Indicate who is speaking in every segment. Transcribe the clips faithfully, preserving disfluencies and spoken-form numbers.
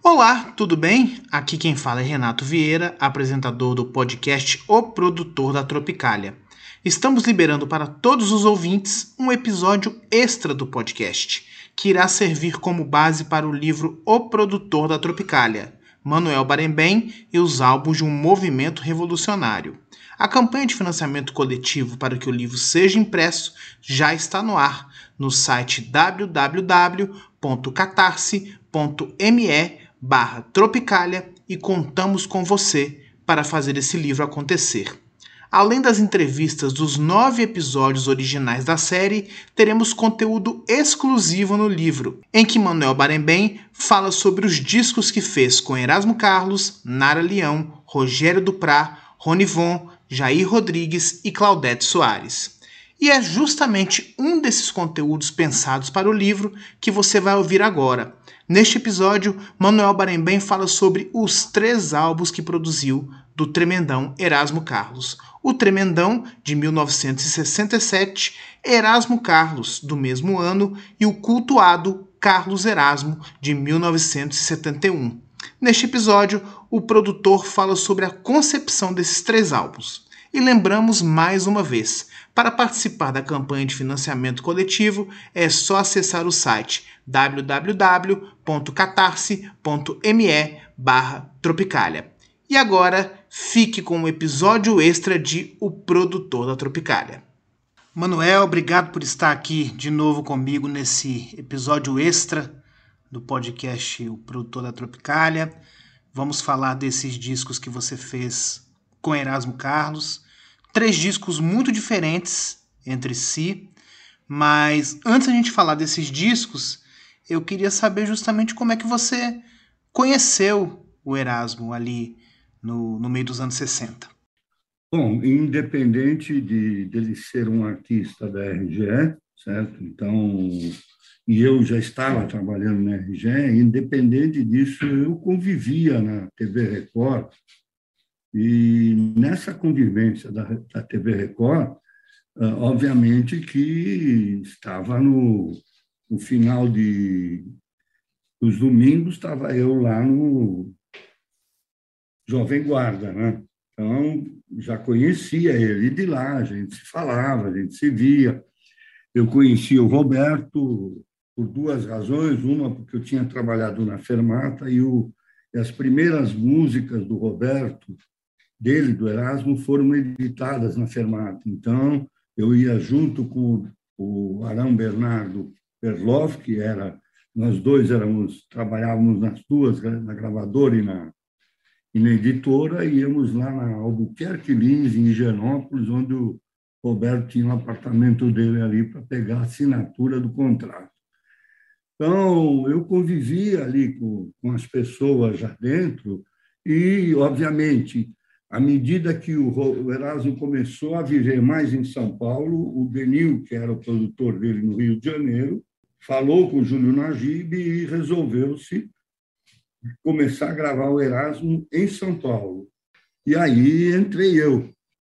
Speaker 1: Olá, tudo bem? Aqui quem fala é Renato Vieira, apresentador do podcast O Produtor da Tropicália. Estamos liberando para todos os ouvintes um episódio extra do podcast, que irá servir como base para o livro O Produtor da Tropicália, Manuel Barembem e os álbuns de um movimento revolucionário. A campanha de financiamento coletivo para que o livro seja impresso já está no ar no site w w w ponto catarse ponto me barra Tropicália e contamos com você para fazer esse livro acontecer. Além das entrevistas dos nove episódios originais da série, teremos conteúdo exclusivo no livro, em que Manuel Barembem fala sobre os discos que fez com Erasmo Carlos, Nara Leão, Rogério Duprá, Ronivon, Jair Rodrigues e Claudete Soares. E é justamente um desses conteúdos pensados para o livro que você vai ouvir agora. Neste episódio, Manuel Barembem fala sobre os três álbuns que produziu do tremendão Erasmo Carlos. O Tremendão, de mil novecentos e sessenta e sete, Erasmo Carlos, do mesmo ano, e o cultuado Carlos Erasmo, de mil novecentos e setenta e um. Neste episódio, o produtor fala sobre a concepção desses três álbuns. E lembramos mais uma vez, para participar da campanha de financiamento coletivo, é só acessar o site w w w ponto catarse ponto me barra Tropicália. E agora, fique com o episódio extra de O Produtor da Tropicália. Manuel, obrigado por estar aqui de novo comigo nesse episódio extra do podcast O Produtor da Tropicália. Vamos falar desses discos que você fez com Erasmo Carlos. Três discos muito diferentes entre si, mas antes da gente falar desses discos, eu queria saber justamente como é que você conheceu o Erasmo ali no, no meio dos anos sessenta.
Speaker 2: Bom, independente de dele ser um artista da R G E, certo? Então, e eu já estava trabalhando na R G E, independente disso, eu convivia na T V Record. E nessa convivência da, da T V Record, obviamente que estava no, no final de, dos domingos, estava eu lá no Jovem Guarda, né? Então, já conhecia ele de lá, a gente se falava, a gente se via. Eu conhecia o Roberto por duas razões, uma porque eu tinha trabalhado na Fermata e, o, e as primeiras músicas do Roberto, dele, do Erasmo, foram editadas na Fermata. Então, eu ia junto com o Arão Bernardo Perloff, que era, nós dois éramos, trabalhávamos nas duas, na gravadora e na, e na editora, e íamos lá na Albuquerque Lins, em Higienópolis, onde o Roberto tinha um apartamento dele ali para pegar a assinatura do contrato. Então, eu convivia ali com, com as pessoas já dentro e, obviamente, à medida que o Erasmo começou a viver mais em São Paulo, o Benil, que era o produtor dele no Rio de Janeiro, falou com o Júlio Najib e resolveu-se começar a gravar o Erasmo em São Paulo. E aí entrei eu.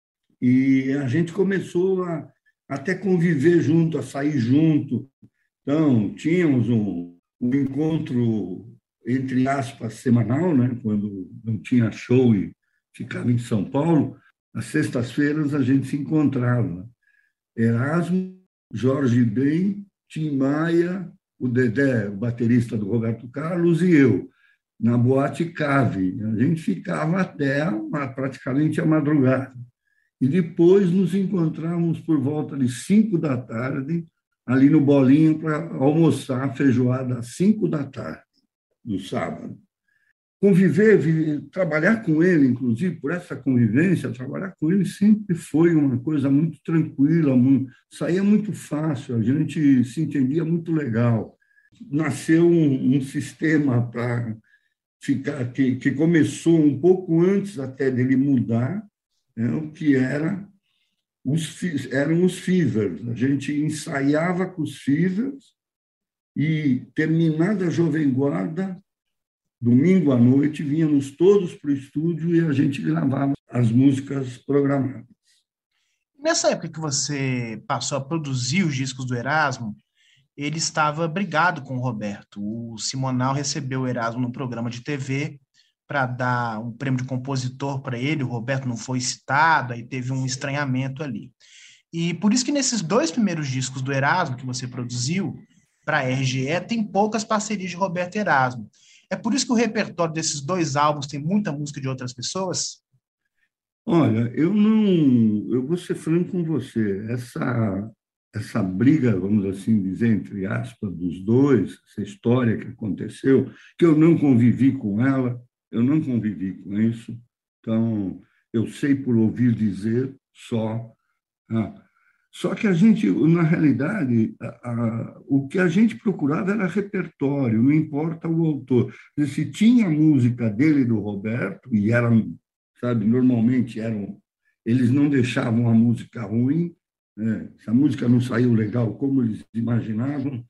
Speaker 2: E a gente começou a até conviver junto, a sair junto. Então, tínhamos um, um encontro, entre aspas, semanal, né? Quando não tinha show e ficava em São Paulo, às sextas-feiras a gente se encontrava. Erasmo, Jorge Ben, Tim Maia, o Dedé, o baterista do Roberto Carlos, e eu, na Boate Cave. A gente ficava até praticamente a madrugada. E depois nos encontrávamos por volta de cinco da tarde, ali no Bolinho, para almoçar a feijoada às cinco da tarde, do sábado. Conviver, trabalhar com ele, inclusive, por essa convivência, trabalhar com ele sempre foi uma coisa muito tranquila, muito, saía muito fácil, a gente se entendia muito legal. Nasceu um, um sistema para ficar que, que começou um pouco antes até dele mudar, né, o que era os, eram os fevers. A gente ensaiava com os fevers e, terminada a Jovem Guarda, domingo à noite, vínhamos todos para o estúdio e a gente gravava as músicas programadas.
Speaker 1: Nessa época que você passou a produzir os discos do Erasmo, ele estava brigado com o Roberto. O Simonal recebeu o Erasmo no programa de T V para dar um prêmio de compositor para ele, o Roberto não foi citado, aí teve um estranhamento ali. E por isso que nesses dois primeiros discos do Erasmo que você produziu para a R G E, tem poucas parcerias de Roberto e Erasmo. É por isso que o repertório desses dois álbuns tem muita música de outras pessoas?
Speaker 2: Olha, eu não, eu vou ser franco com você. Essa essa briga, vamos assim dizer, entre aspas, dos dois, essa história que aconteceu, que eu não convivi com ela, eu não convivi com isso. Então, eu sei por ouvir dizer só. Ah, só que a gente, na realidade, a, a, o que a gente procurava era repertório, não importa o autor. Se tinha música dele e do Roberto, e eram, sabe, normalmente eram, eles não deixavam a música ruim, né? Se a música não saiu legal como eles imaginavam,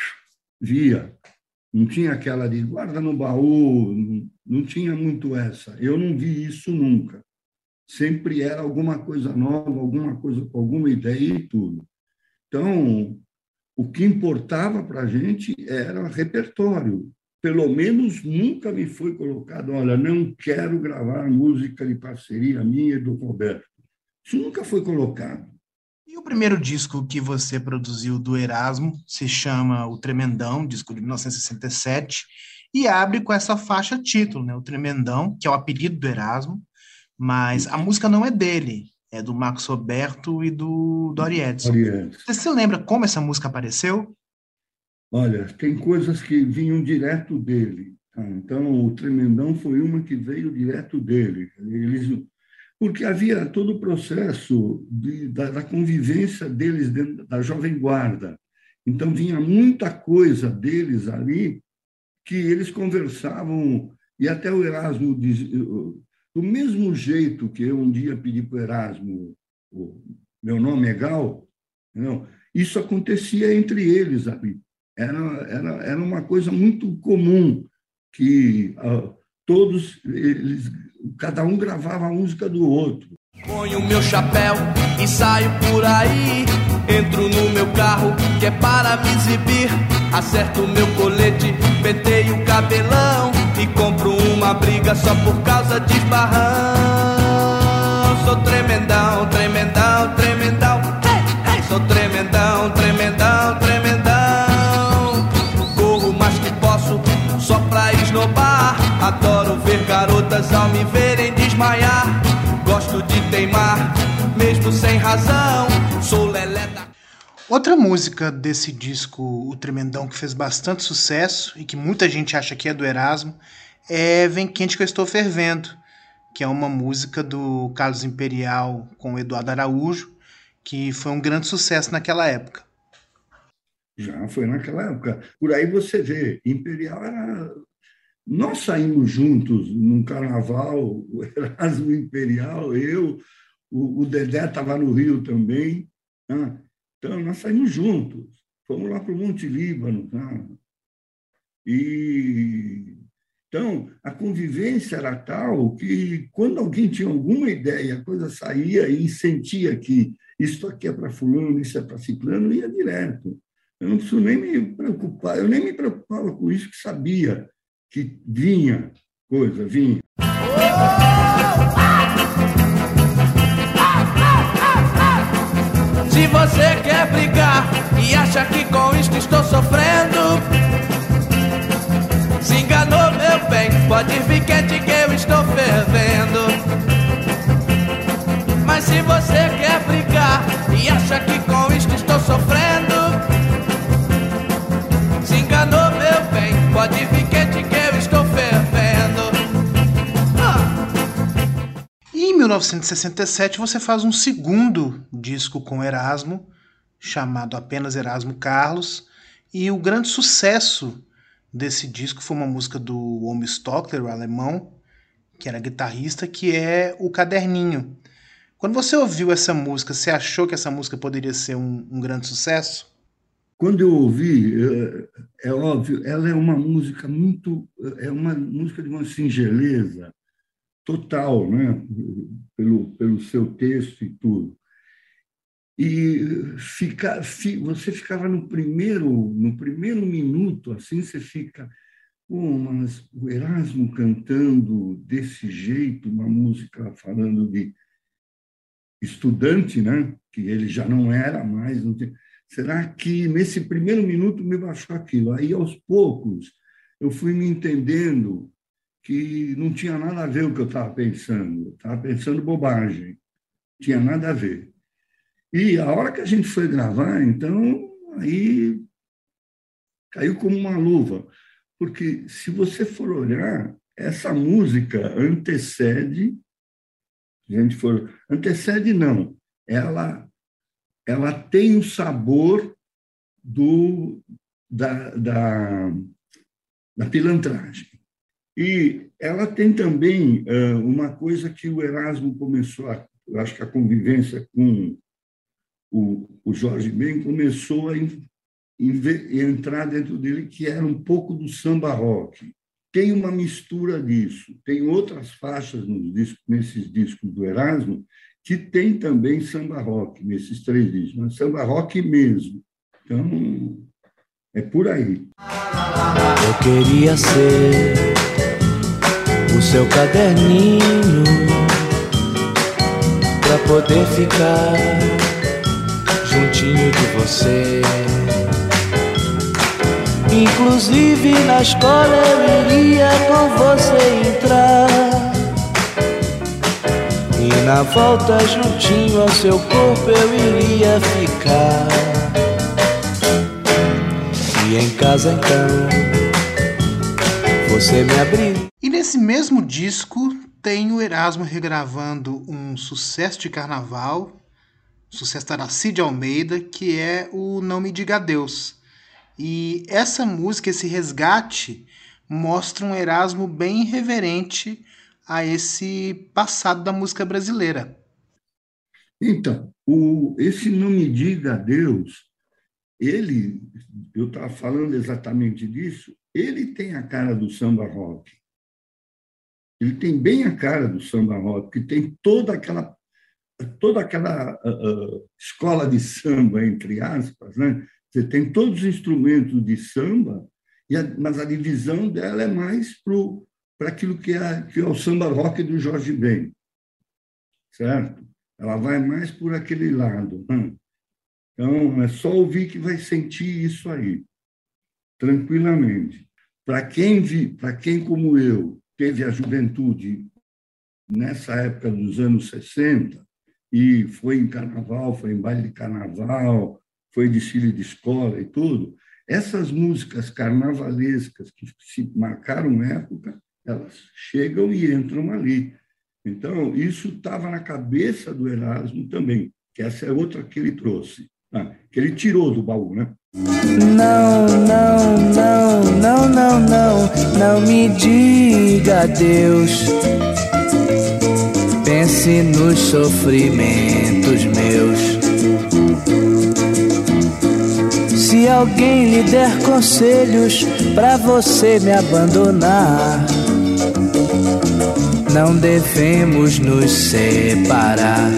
Speaker 2: via. Não tinha aquela de guarda no baú, não, não tinha muito essa. Eu não vi isso nunca. Sempre era alguma coisa nova, alguma coisa com alguma ideia e tudo. Então, o que importava para a gente era repertório. Pelo menos nunca me foi colocado, olha, não quero gravar música de parceria minha e do Roberto. Isso nunca foi colocado.
Speaker 1: E o primeiro disco que você produziu do Erasmo se chama O Tremendão, disco de mil novecentos e sessenta e sete, e abre com essa faixa título, né? O Tremendão, que é o apelido do Erasmo, mas a música não é dele, é do Marcos Roberto e do Dori Edson.
Speaker 2: Arias.
Speaker 1: Você se lembra como essa música apareceu?
Speaker 2: Olha, tem coisas que vinham direto dele. Tá? Então, o Tremendão foi uma que veio direto dele. Eles, porque havia todo o processo de, da, da convivência deles dentro da Jovem Guarda. Então, vinha muita coisa deles ali que eles conversavam, e até o Erasmo diz, do mesmo jeito que eu um dia pedi para o Erasmo, o meu nome é Gal, não, isso acontecia entre eles ali. Era, era, era uma coisa muito comum, que uh, todos, eles, cada um gravava a música do outro.
Speaker 3: Ponho meu chapéu e saio por aí. Entro no meu carro que é para me exibir. Acerto meu colete, penteio o cabelão e compro uma briga só por causa de esbarrão. Sou tremendão, tremendão, tremendão. Hey, hey. Sou tremendão, tremendão, tremendão. Corro mais que posso só pra esnobar. Adoro ver garotas ao me verem desmaiar. Gosto de teimar, mesmo sem razão. Sou lelé da...
Speaker 1: Outra música desse disco, O Tremendão, que fez bastante sucesso e que muita gente acha que é do Erasmo, é Vem Quente Que Eu Estou Fervendo, que é uma música do Carlos Imperial com o Eduardo Araújo, que foi um grande sucesso naquela época.
Speaker 2: Já foi naquela época. Por aí você vê, Imperial era... Nós saímos juntos num carnaval, o Erasmo Imperial, eu, o, o Dedé estava no Rio também, né? Então nós saímos juntos, fomos lá para o Monte Líbano, tá? E então a convivência era tal que quando alguém tinha alguma ideia, a coisa saía e sentia que isso aqui é para fulano, isso é para ciclano, ia direto. Eu não preciso nem me preocupar, eu nem me preocupava com isso, que sabia que vinha coisa, vinha.
Speaker 3: Se você quer brigar e acha que com isto estou sofrendo, se enganou, meu bem, pode vir quente que eu estou fervendo. Mas se você quer brigar e acha que com isto estou sofrendo, se enganou, meu bem, pode vir quente que eu estou fervendo. Ah.
Speaker 1: E em mil novecentos e sessenta e sete você faz um segundo disco com Erasmo, chamado apenas Erasmo Carlos, e o grande sucesso desse disco foi uma música do Omo Stockler, o alemão, que era guitarrista, que é O Caderninho. Quando você ouviu essa música, você achou que essa música poderia ser um, um grande sucesso?
Speaker 2: Quando eu ouvi, é, é óbvio, ela é uma música muito, é uma música de uma singeleza total, né? Pelo, pelo seu texto e tudo. E fica, fi, você ficava no primeiro, no primeiro minuto, assim, você fica... Pô, mas o Erasmo cantando desse jeito, uma música falando de estudante, né? Que ele já não era mais. Não tinha... Será que nesse primeiro minuto me baixou aquilo? Aí, aos poucos, eu fui me entendendo que não tinha nada a ver o que eu estava pensando. Eu estava pensando bobagem. Não tinha nada a ver. E a hora que a gente foi gravar, então, aí caiu como uma luva. Porque, se você for olhar, essa música antecede, se a gente for, antecede não, ela, ela tem o sabor do, da, da, da pilantragem. E ela tem também uh, uma coisa que o Erasmo começou, a, eu acho que a convivência com o, o Jorge Ben começou a entrar dentro dele, que era um pouco do samba rock. Tem uma mistura disso. Tem outras faixas nos discos, nesses discos do Erasmo que tem também samba rock, nesses três discos, mas samba rock mesmo. Então, é por aí.
Speaker 3: Eu queria ser o seu caderninho para poder ficar juntinho de você. Inclusive na escola eu iria com você entrar, e na volta juntinho ao seu corpo eu iria ficar. E em casa então você me abriu.
Speaker 1: E nesse mesmo disco tem o Erasmo regravando um sucesso de carnaval, sucesso da Aracide Almeida, que é o Não Me Diga Adeus. E essa música, esse resgate, mostra um Erasmo bem reverente a esse passado da música brasileira.
Speaker 2: Então, o, esse Não Me Diga Adeus, ele, eu estava falando exatamente disso, ele tem a cara do samba rock. Ele tem bem a cara do samba rock, que tem toda aquela, toda aquela uh, uh, escola de samba, entre aspas, né? Você tem todos os instrumentos de samba, e a, mas a divisão dela é mais para aquilo que é, que é o samba rock do Jorge Ben, certo? Ela vai mais por aquele lado. Né? Então, é só ouvir que vai sentir isso aí, tranquilamente. Para quem, vi, para quem, como eu, teve a juventude nessa época dos anos sessenta, e foi em carnaval, foi em baile de carnaval, foi desfile de escola e tudo, essas músicas carnavalescas que se marcaram época, elas chegam e entram ali. Então, isso estava na cabeça do Erasmo também, que essa é outra que ele trouxe, ah, que ele tirou do baú, né?
Speaker 3: Não, não, não, não, não, não, não me diga adeus. Pense nos sofrimentos meus. Se alguém lhe der conselhos pra você me abandonar, não devemos nos separar.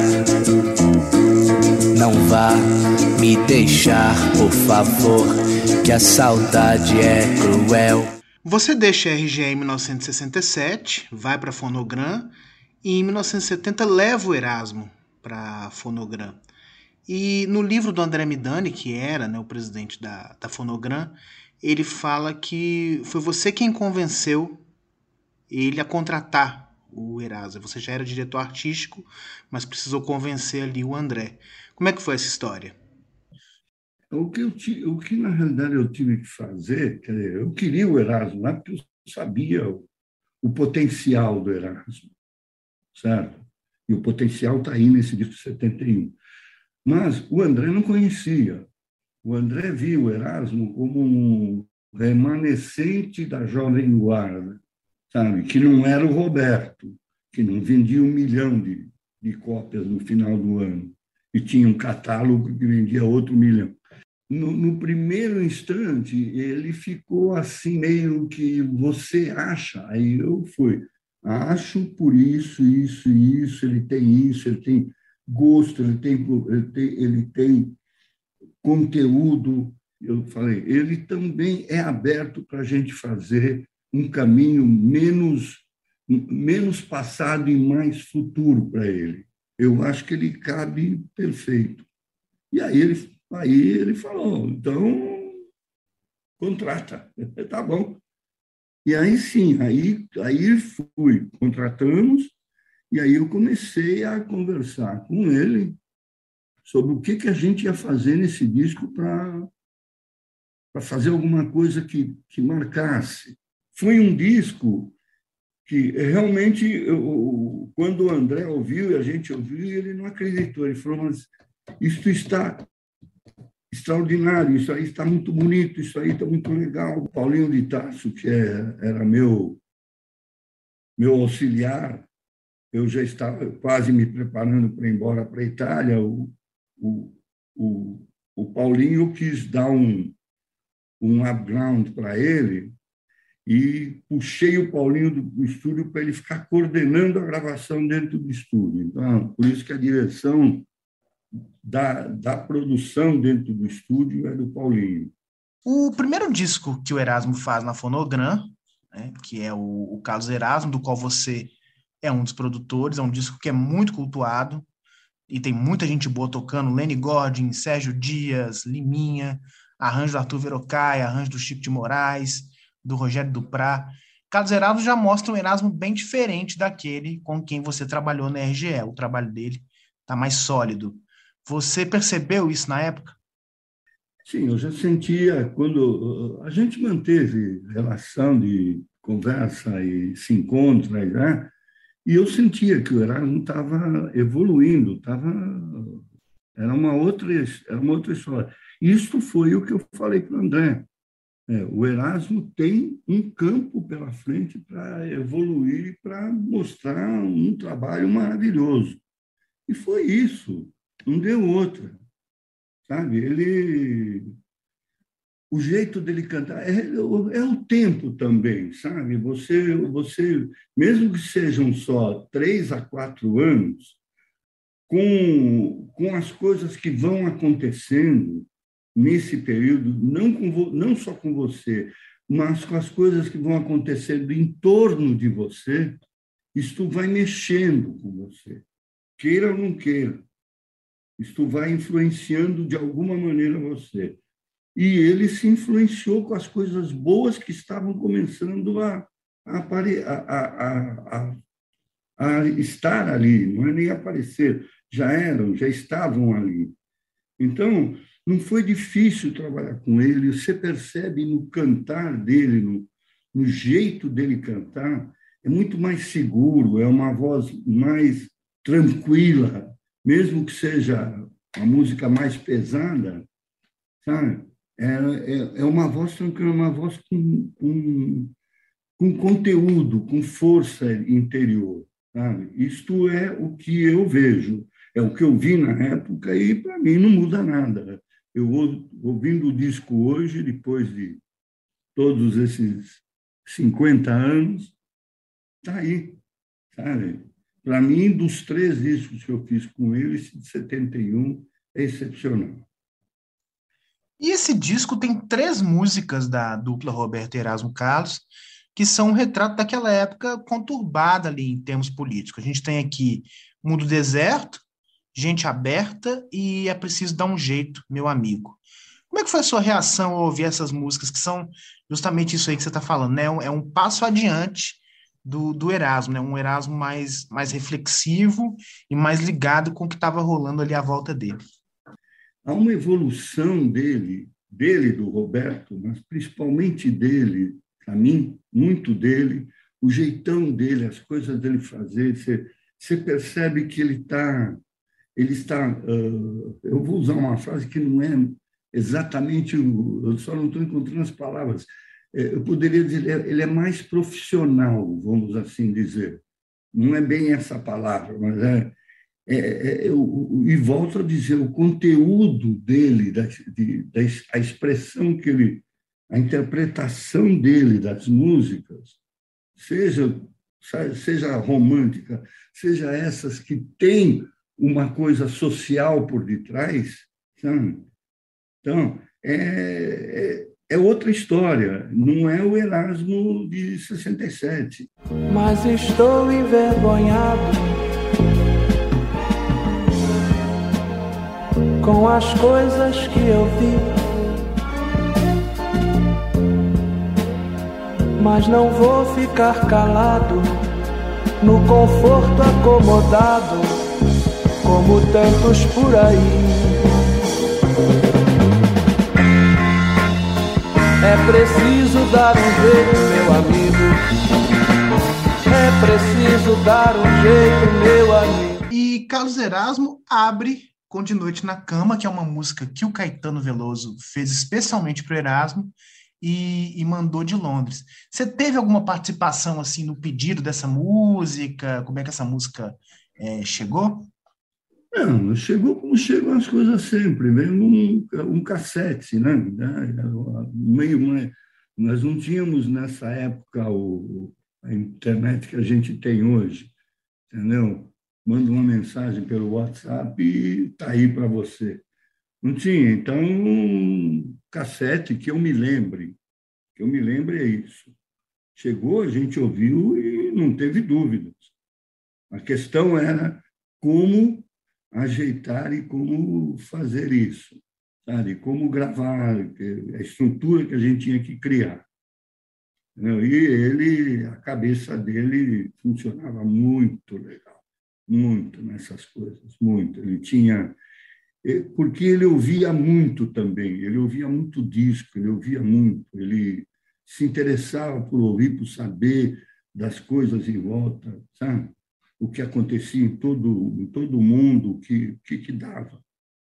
Speaker 3: Não vá me deixar, por favor, que a saudade é cruel.
Speaker 1: Você deixa a R G E em mil novecentos e sessenta e sete, vai para a Fonogram, e em mil novecentos e setenta leva o Erasmo para a Fonogram. E no livro do André Midani, que era, né, o presidente da, da Fonogram, ele fala que foi você quem convenceu ele a contratar o Erasmo. Você já era diretor artístico, mas precisou convencer ali o André. Como é que foi essa história?
Speaker 2: O que, eu, o que na realidade, eu tive que fazer, quer dizer, eu queria o Erasmo lá porque eu sabia o, o potencial do Erasmo, certo? E o potencial está aí nesse disco setenta e um. Mas o André não conhecia. O André viu o Erasmo como um remanescente da Jovem Guarda, sabe? Que não era o Roberto, que não vendia um milhão de, de cópias no final do ano, e tinha um catálogo que vendia outro milhão. No, no primeiro instante, ele ficou assim, meio que você acha, aí eu fui, acho por isso, isso, isso, ele tem isso, ele tem... gosto, ele tem, ele tem, ele tem conteúdo. Eu falei, ele também é aberto para a gente fazer um caminho menos, menos passado e mais futuro para ele. Eu acho que ele cabe perfeito. E aí ele, aí ele falou, então, contrata. Tá bom. E aí sim, aí, aí fui, contratamos, e aí eu comecei a conversar com ele sobre o que, que a gente ia fazer nesse disco para para fazer alguma coisa que, que marcasse. Foi um disco que realmente, eu, quando o André ouviu e a gente ouviu, ele não acreditou. Ele falou, mas isso está extraordinário, isso aí está muito bonito, isso aí está muito legal. O Paulinho de Tarso, que é, era meu, meu auxiliar, eu já estava quase me preparando para ir embora para a Itália. O, o, o, o Paulinho quis dar um um background para ele e puxei o Paulinho do, do estúdio para ele ficar coordenando a gravação dentro do estúdio. Então, por isso que a direção da, da produção dentro do estúdio é do Paulinho.
Speaker 1: O primeiro disco que o Erasmo faz na Fonogram, né, que é o, o Carlos Erasmo, do qual você é um dos produtores, é um disco que é muito cultuado e tem muita gente boa tocando, Lenny Gordon, Sérgio Dias, Liminha, arranjo do Arthur Verocai, arranjo do Chico de Moraes, do Rogério Duprá. Carlos Erasmo já mostra um Erasmo bem diferente daquele com quem você trabalhou na R G E. O trabalho dele está mais sólido. Você percebeu isso na época?
Speaker 2: Sim, eu já sentia quando a gente manteve relação de conversa e se encontra, né? E eu sentia que o Erasmo estava evoluindo, estava era uma outra era uma outra história. Isso foi o que eu falei para o André. É, o Erasmo tem um campo pela frente para evoluir, para mostrar um trabalho maravilhoso. E foi isso, não deu outra. Sabe? Ele, o jeito dele cantar é, é o tempo também, sabe? Você, você, mesmo que sejam só três a quatro anos, com, com as coisas que vão acontecendo nesse período, não, com, não só com você, mas com as coisas que vão acontecendo em torno de você, isto vai mexendo com você, queira ou não queira. Isto vai influenciando de alguma maneira você. E ele se influenciou com as coisas boas que estavam começando a, a, a, a, a estar ali, não é nem aparecer, já eram, já estavam ali. Então, não foi difícil trabalhar com ele, você percebe no cantar dele, no, no jeito dele cantar, é muito mais seguro, é uma voz mais tranquila, mesmo que seja uma música mais pesada, sabe? É, é, é uma voz tranquila, uma voz com, com, com conteúdo, com força interior, sabe? Isto é o que eu vejo, é o que eu vi na época e, para mim, não muda nada. Eu ouvindo o disco hoje, depois de todos esses cinquenta anos, está aí, sabe? Para mim, dos três discos que eu fiz com ele, esse de setenta e um é excepcional.
Speaker 1: E esse disco tem três músicas da dupla Roberto e Erasmo Carlos, que são um retrato daquela época conturbada ali em termos políticos. A gente tem aqui Mundo Deserto, Gente Aberta e É Preciso Dar um Jeito, Meu Amigo. Como é que foi a sua reação ao ouvir essas músicas, que são justamente isso aí que você está falando, né? É um passo adiante do, do Erasmo, né? Um Erasmo mais, mais reflexivo e mais ligado com o que estava rolando ali à volta dele.
Speaker 2: Há uma evolução dele, dele, do Roberto, mas principalmente dele, para mim, muito dele, o jeitão dele, as coisas dele fazer, você, você percebe que ele está... Ele está uh, eu vou usar uma frase que não é exatamente, eu só não estou encontrando as palavras, eu poderia dizer, ele é mais profissional, vamos assim dizer. Não é bem essa palavra, mas é... É, é, eu, e volto a dizer, o conteúdo dele, da, de, da, a expressão que ele, a interpretação dele das músicas, seja, seja romântica, seja essas que têm uma coisa social por detrás, sabe? Então, é, é, é outra história, não é o Erasmo de sessenta e sete.
Speaker 3: Mas estou envergonhado com as coisas que eu vi, mas não vou ficar calado no conforto acomodado, como tantos por aí. É preciso dar um jeito, meu amigo. É preciso dar um jeito, meu amigo.
Speaker 1: E Carlos Erasmo abre com De Noite na Cama, que é uma música que o Caetano Veloso fez especialmente para o Erasmo e, e mandou de Londres. Você teve alguma participação assim no pedido dessa música? Como é que essa música é, chegou?
Speaker 2: Não, chegou como chegam as coisas sempre, veio um, um cassete, né? Meio, meio, nós não tínhamos nessa época o, a internet que a gente tem hoje, entendeu? Manda uma mensagem pelo WhatsApp e está aí para você. Não tinha, então, um cassete que eu me lembre, que eu me lembre é isso. Chegou, a gente ouviu e não teve dúvidas. A questão era como ajeitar e como fazer isso, sabe? Como gravar, a estrutura que a gente tinha que criar. E ele, a cabeça dele funcionava muito legal, muito nessas coisas, muito. Ele tinha... Porque ele ouvia muito também, ele ouvia muito disco, ele ouvia muito, ele se interessava por ouvir, por saber das coisas em volta, sabe? O que acontecia em todo, em todo o mundo, o que, que, que dava.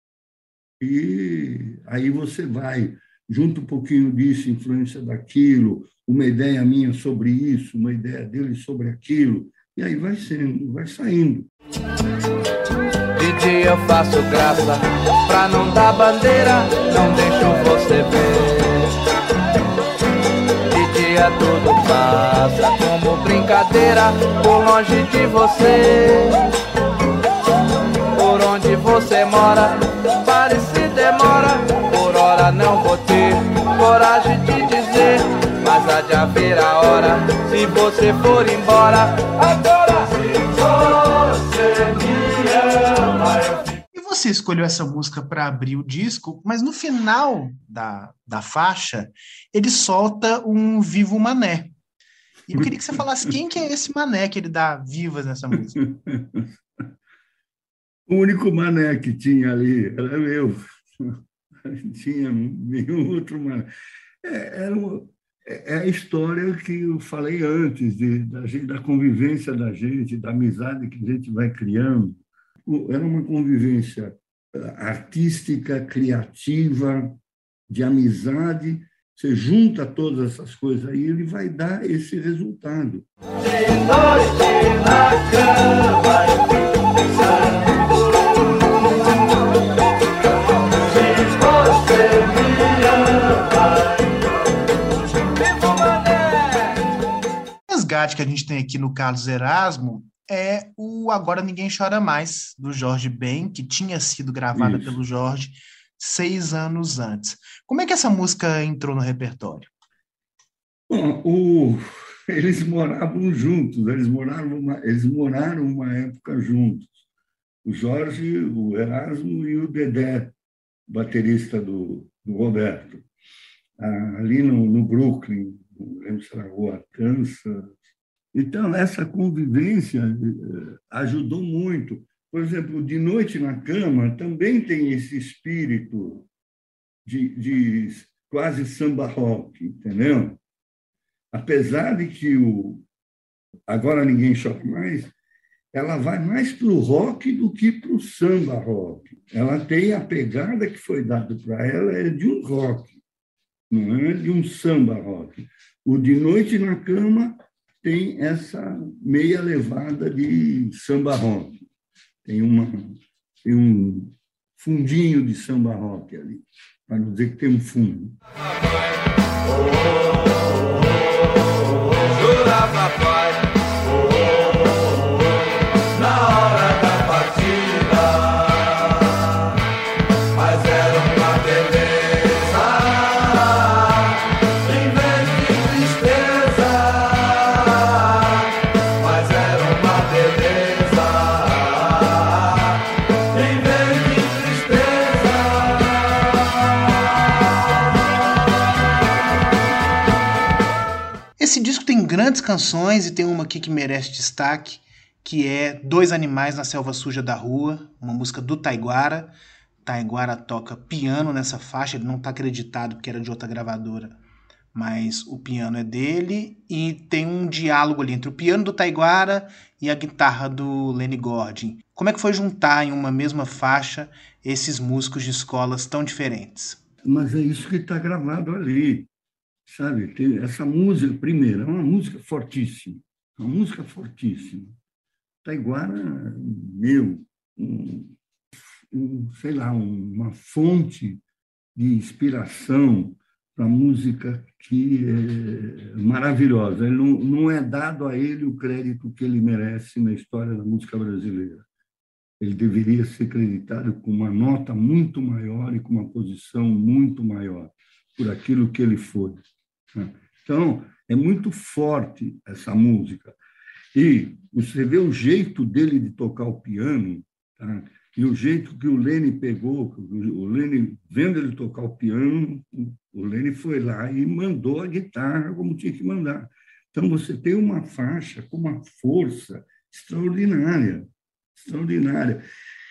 Speaker 2: E aí você vai, junta um pouquinho disso, influência daquilo, uma ideia minha sobre isso, uma ideia dele sobre aquilo, e aí vai sendo, vai saindo.
Speaker 3: De dia eu faço graça, pra não dar bandeira, não deixo você ver. De dia tudo passa como brincadeira, por longe de você. Por onde você mora, pare se demora, por hora não vou ter coragem de dizer, mas há de haver a hora, se você for embora, agora se você me ama, eu fico...
Speaker 1: E você escolheu essa música para abrir o disco, mas no final da, da faixa, ele solta um Viva o Mané. E eu queria que você falasse quem que é esse Mané que ele dá vivas nessa música.
Speaker 2: O único Mané que tinha ali era eu. Não tinha nenhum outro Mané. É, era uma, é a história que eu falei antes, de, da, gente, da convivência da gente, da amizade que a gente vai criando. Era uma convivência artística, criativa, de amizade. Você junta todas essas coisas aí, ele vai dar esse resultado.
Speaker 3: De noite na cama, eu fico pensando, se você me ama. Viva o Mané!
Speaker 1: O resgate que a gente tem aqui no Carlos Erasmo é o Agora Ninguém Chora Mais, do Jorge Ben, que tinha sido gravada
Speaker 2: Isso.
Speaker 1: pelo Jorge seis anos antes. Como é que essa música entrou no repertório?
Speaker 2: Bom, o, eles moravam juntos, eles moraram, uma, eles moraram uma época juntos. O Jorge, o Erasmo e o Dedé, baterista do, do Roberto, ali no, no Brooklyn, não lembro se era Rua Kansas. Então, essa convivência ajudou muito. Por exemplo, De Noite na Cama também tem esse espírito de, de quase samba rock, entendeu? Apesar de que o Agora Ninguém Chora Mais, ela vai mais para o rock do que para o samba rock. Ela tem a pegada que foi dada para ela é de um rock, não é de um samba rock. O De Noite na Cama tem essa meia levada de samba rock. Tem, uma, tem um fundinho de samba rock ali, para não dizer que tem um fundo.
Speaker 3: Jura, papai, na hora da partida.
Speaker 1: grandes canções, e tem uma aqui que merece destaque, que é Dois Animais na Selva Suja da Rua, uma música do Taiguara. Taiguara toca piano nessa faixa, ele não está acreditado porque era de outra gravadora, mas o piano é dele, e tem um diálogo ali entre o piano do Taiguara e a guitarra do Lenny Gordon. Como é que foi juntar em uma mesma faixa esses músicos de escolas tão diferentes?
Speaker 2: Mas é isso que está gravado ali, sabe? Tem essa música, primeiro, é uma música fortíssima, uma música fortíssima. Taiguara, meu, um, um, sei lá, uma fonte de inspiração para música que é maravilhosa. Ele não, não é dado a ele o crédito que ele merece na história da música brasileira. Ele deveria ser creditado com uma nota muito maior e com uma posição muito maior por aquilo que ele foi. Então, é muito forte essa música. E você vê o jeito dele de tocar o piano, tá? E o jeito que o Lenny pegou, o Lenny, vendo ele tocar o piano, o Lenny foi lá e mandou a guitarra como tinha que mandar. Então, você tem uma faixa com uma força extraordinária, extraordinária.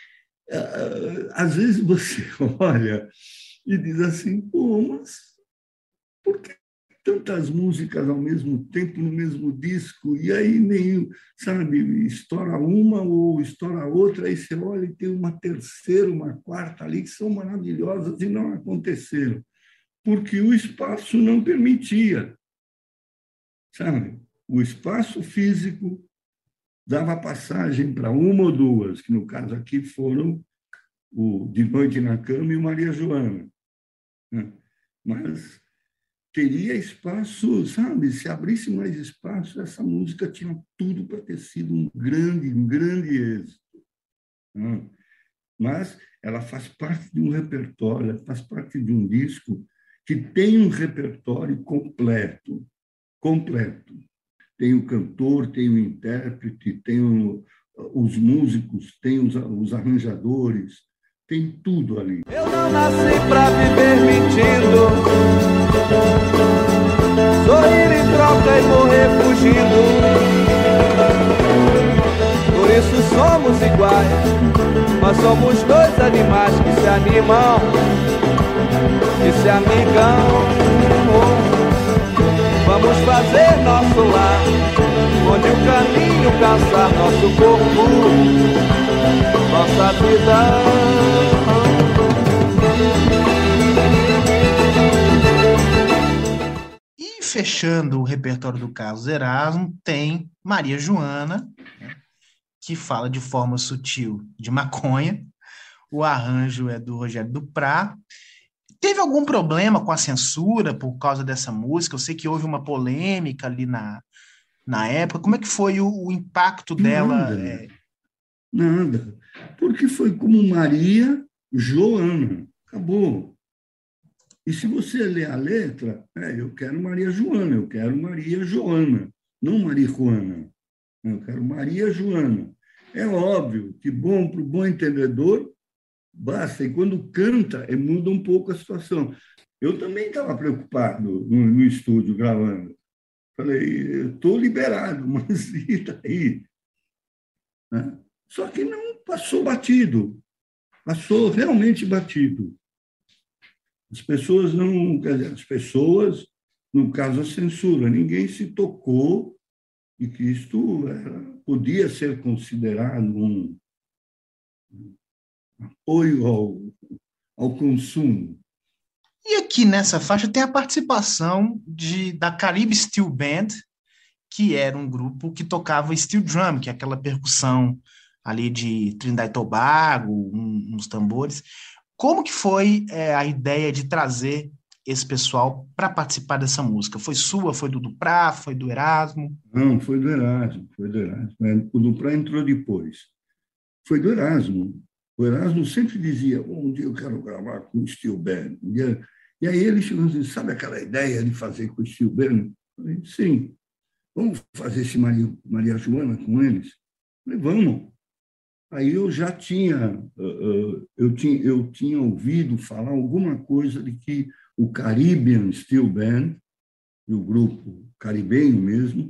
Speaker 2: Às vezes você olha e diz assim, pô, mas por que tantas músicas ao mesmo tempo no mesmo disco, e aí nem, sabe, estoura uma ou estoura outra, aí você olha e tem uma terceira, uma quarta ali que são maravilhosas e não aconteceram, porque o espaço não permitia, sabe? O espaço físico dava passagem para uma ou duas, que no caso aqui foram o De Noite na Cama e o Maria Joana, né? Mas teria espaço, sabe? Se abrisse mais espaço, essa música tinha tudo para ter sido um grande, um grande êxito. Mas ela faz parte de um repertório, ela faz parte de um disco que tem um repertório completo, completo. Tem o cantor, tem o intérprete, tem o, os músicos, tem os, os arranjadores, tem tudo ali.
Speaker 3: Eu não nasci para viver mentindo, sorrir em troca e morrer fugindo. Por isso somos iguais, mas somos dois animais que se animam, que se amigam. Vamos fazer nosso lar, onde o caminho cansar nosso corpo, nossa vida.
Speaker 1: E fechando o repertório do Carlos Erasmo, tem Maria Joana, né, que fala de forma sutil de maconha. O arranjo é do Rogério Duprat. Teve algum problema com a censura por causa dessa música? Eu sei que houve uma polêmica ali na, na época. Como é que foi o, o impacto dela?
Speaker 2: Nada,
Speaker 1: é...
Speaker 2: nada. Porque foi como Maria Joana. Acabou. E se você ler a letra, é, eu quero Maria Joana, eu quero Maria Joana, não Maria Juana. Eu quero Maria Joana. É óbvio que, bom, para o bom entendedor, basta. E quando canta, muda um pouco a situação. Eu também estava preocupado no, no estúdio gravando. Falei, estou liberado, mas e daí? Né? Só que não passou batido. Passou realmente batido. As pessoas não... Quer dizer, as pessoas, no caso, a censura, ninguém se tocou de que isto era, podia ser considerado um apoio ao, ao consumo.
Speaker 1: E aqui nessa faixa tem a participação de, da Caribe Steel Band, que era um grupo que tocava steel drum, que é aquela percussão ali de Trinidad e Tobago, um, uns tambores. Como que foi é, a ideia de trazer esse pessoal para participar dessa música? Foi sua, foi do Duprat, foi do Erasmo?
Speaker 2: Não, foi do Erasmo, foi do Erasmo. O Duprat entrou depois. Foi do Erasmo. O Erasmo sempre dizia, oh, um dia eu quero gravar com o Steel Band. Um dia... E aí ele chegou e disse, sabe aquela ideia de fazer com o Steel Band? Eu falei, sim. Vamos fazer esse Maria, Maria Joana com eles? Eu falei, vamos. Aí eu já tinha eu, tinha, eu tinha ouvido falar alguma coisa de que o Caribbean Steel Band, o grupo caribenho mesmo,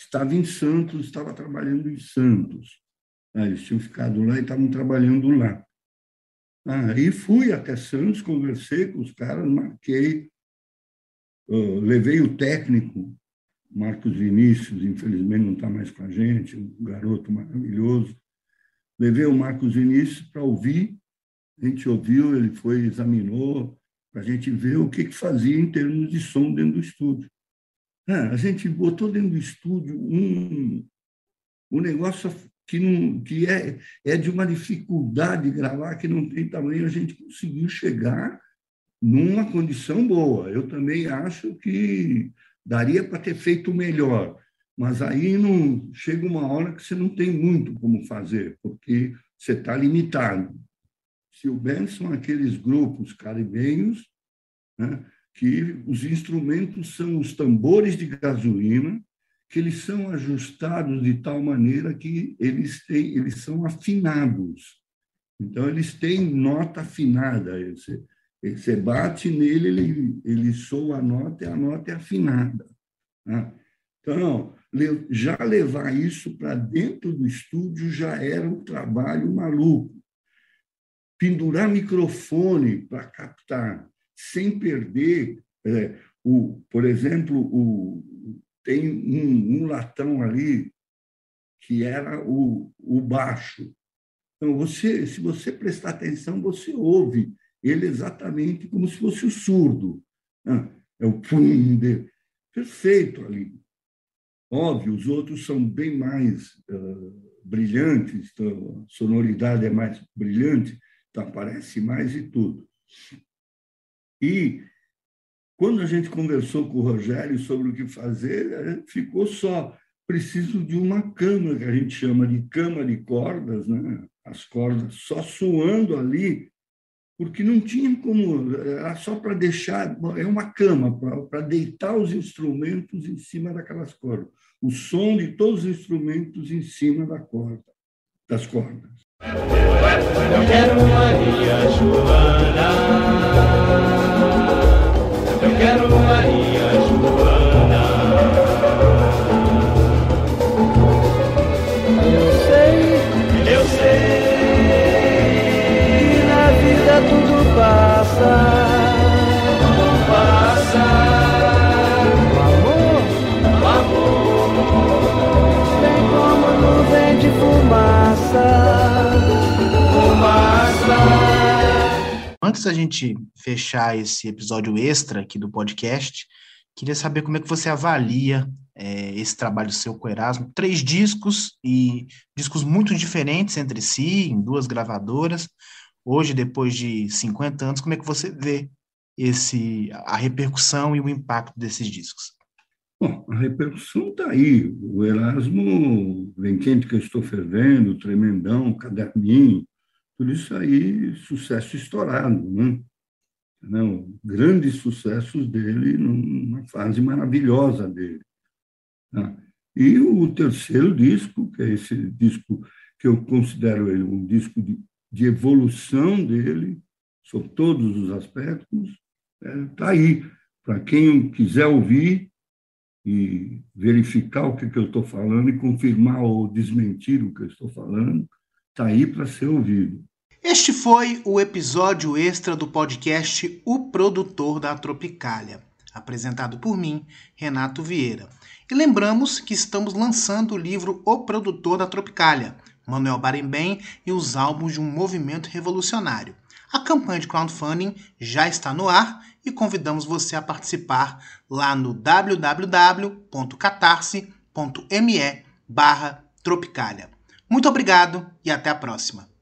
Speaker 2: estava em Santos, estava trabalhando em Santos. Ah, eles tinham ficado lá e estavam trabalhando lá. Aí fui até Santos, conversei com os caras, marquei, uh, levei o técnico, Marcos Vinícius, infelizmente não está mais com a gente, um garoto maravilhoso. Levei o Marcos Vinícius para ouvir, a gente ouviu, ele foi, examinou, para a gente ver o que, que fazia em termos de som dentro do estúdio. Ah, a gente botou dentro do estúdio um, um negócio que, não, que é, é de uma dificuldade gravar que não tem tamanho, a gente conseguiu chegar numa condição boa. Eu também acho que daria para ter feito melhor, mas aí não, chega uma hora que você não tem muito como fazer, porque você está limitado. Steel Band são aqueles grupos caribenhos, né, que os instrumentos são os tambores de gasolina, que eles são ajustados de tal maneira que eles, têm, eles são afinados. Então, eles têm nota afinada. Você, você bate nele, ele, ele soa a nota e a nota é afinada. Né? Então, já levar isso para dentro do estúdio já era um trabalho maluco. Pendurar microfone para captar, sem perder, é, o, por exemplo, o, tem um, um latão ali que era o, o baixo. Então, você, se você prestar atenção, você ouve ele exatamente como se fosse o surdo. Né? É o pum dele. Perfeito ali. Óbvio, os outros são bem mais uh, brilhantes, então, a sonoridade é mais brilhante, então aparece mais e tudo. E quando a gente conversou com o Rogério sobre o que fazer, a gente ficou só, preciso de uma cama, que a gente chama de cama de cordas, né? As cordas só soando ali, porque não tinha como, era só para deixar, é uma cama, para deitar os instrumentos em cima daquelas cordas. O som de todos os instrumentos em cima da corda, das cordas.
Speaker 4: Eu quero Maria Joana, eu quero Maria Joana. Eu sei, eu sei que na vida tudo passa, tudo passa. O amor, o amor, vem como nuvem de fumaça.
Speaker 1: Antes da gente fechar esse episódio extra aqui do podcast, queria saber como é que você avalia é, esse trabalho seu com o Erasmo. Três discos, e discos muito diferentes entre si, em duas gravadoras. Hoje, depois de cinquenta anos, como é que você vê esse, a repercussão e o impacto desses discos?
Speaker 2: Bom, a repercussão está aí. O Erasmo, Vem Quente Que Eu Estou Fervendo, Tremendão, Caderninho, tudo isso aí, sucesso estourado, né? Não, grandes sucessos dele numa fase maravilhosa dele. Tá? E o terceiro disco, que é esse disco que eu considero ele um disco de, de evolução dele, sob todos os aspectos, está é, aí. Para quem quiser ouvir e verificar o que, que eu estou falando e confirmar ou desmentir o que eu estou falando, está aí para ser ouvido.
Speaker 1: Este foi o episódio extra do podcast O Produtor da Tropicália, apresentado por mim, Renato Vieira. E lembramos que estamos lançando o livro O Produtor da Tropicália, Manuel Barembem e os álbuns de um movimento revolucionário. A campanha de crowdfunding já está no ar e convidamos você a participar lá no w w w ponto catarse ponto me barra tropicália. Muito obrigado e até a próxima.